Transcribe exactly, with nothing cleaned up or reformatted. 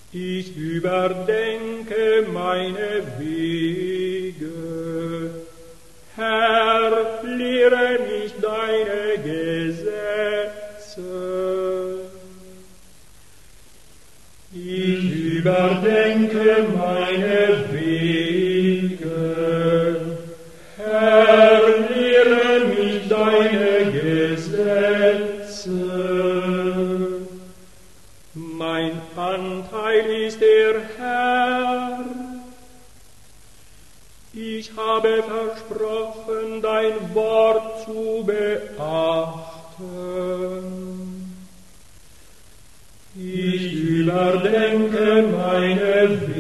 Ich überdenke meine Wege. Herr, lehre mich deine Gesetze. Ich überdenke meine Wege. Herr, lehre mich deine Gesetze. Mein Anteil ist der Herr. Ich habe versprochen, dein Wort zu beachten. Ich überdenke meine Wege.